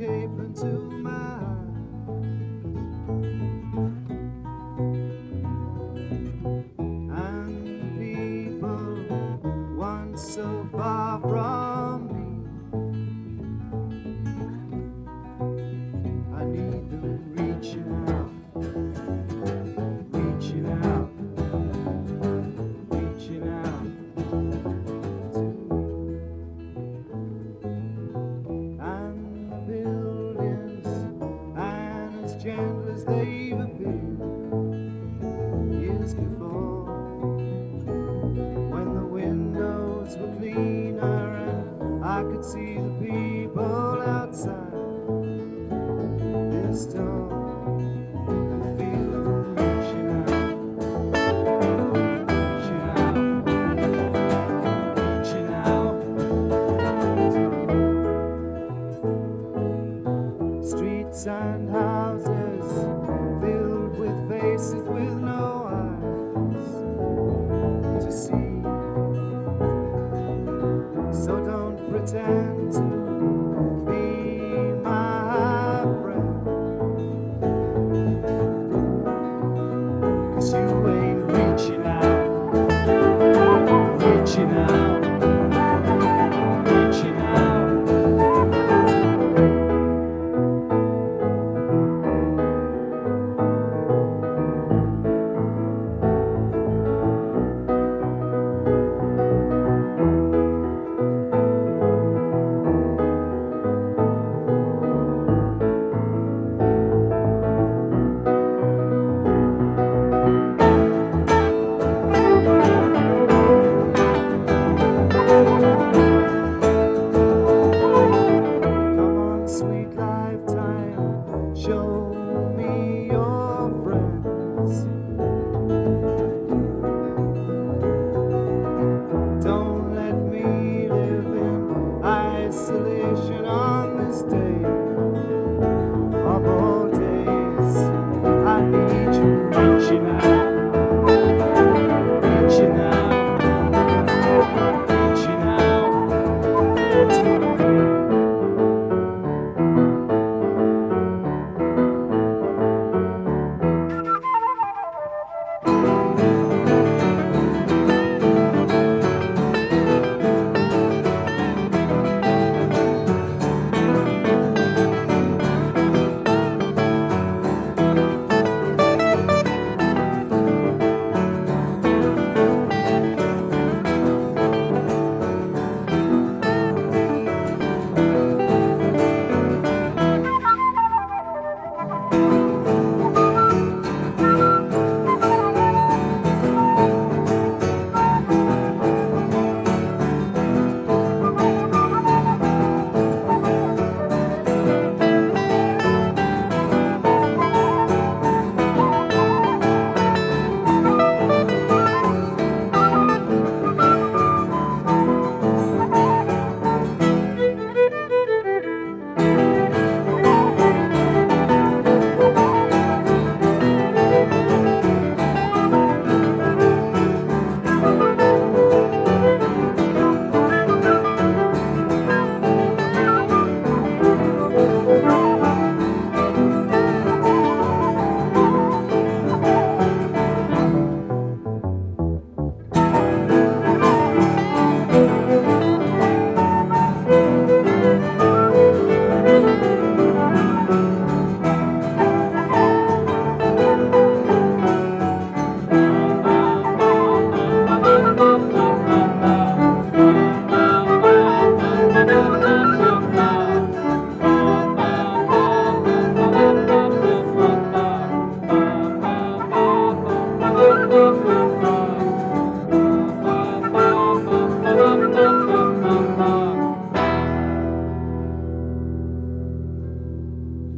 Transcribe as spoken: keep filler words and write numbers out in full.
shape into my eyes. And people once so far from me, I need them reaching out, reaching out, reaching out to me. And the buildings, and as gentle as they've appeared years before, when the windows were cleaner and I could see the people outside this door and feel them reaching out, reaching out, reaching out. Streets and houses filled with faces with no eyes to see. So don't pretend to be my friend, 'cause you ain't reaching out, reaching out, reaching out. Come on, sweet lifetime, show me your friends. Don't let me live in isolation on this day of all days. I need you reaching out, reaching out, reaching out to me. Thank you.